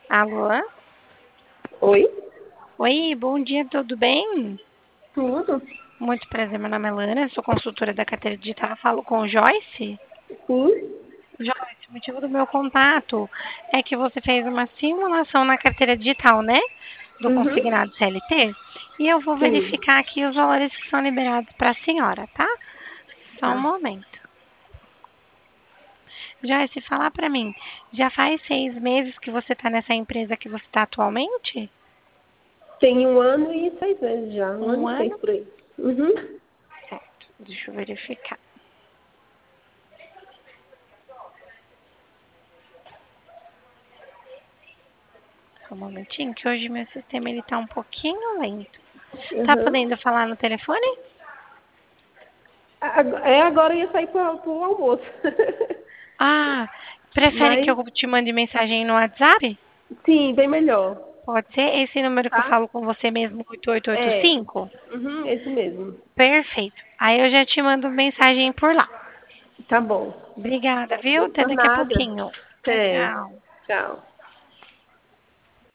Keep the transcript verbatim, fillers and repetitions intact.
Alô? Oi? Oi, bom dia, tudo bem? Tudo? Muito prazer, meu nome é Lana, sou consultora da carteira digital, falo com o Joyce. Sim? Joyce, o motivo do meu contato é que você fez uma simulação na carteira digital, né? Do Uhum. consignado C L T. E eu vou Sim. verificar aqui os valores que são liberados para a senhora, tá? Só um Tá. momento. Joyce, falar para mim, já faz seis meses que você está nessa empresa que você está atualmente? Tem um ano e seis meses já. Um ano Um e seis ano? por aí. Uhum. Certo, deixa eu verificar. Só um momentinho, que hoje meu sistema ele tá um pouquinho lento. Tá Uhum. podendo falar no telefone? Ag- É, agora eu ia sair para o almoço. Ah, prefere que Mas, eu te mande mensagem no WhatsApp? sim, bem melhor. Pode ser esse número que eu Tá? falo com você mesmo, oito oito oito É. cinco? Uhum, esse mesmo. Perfeito. Aí eu já te mando mensagem por lá. Tá bom. Obrigada, viu? Até Por daqui a nada. pouquinho. Tchau, É. tchau. Tchau.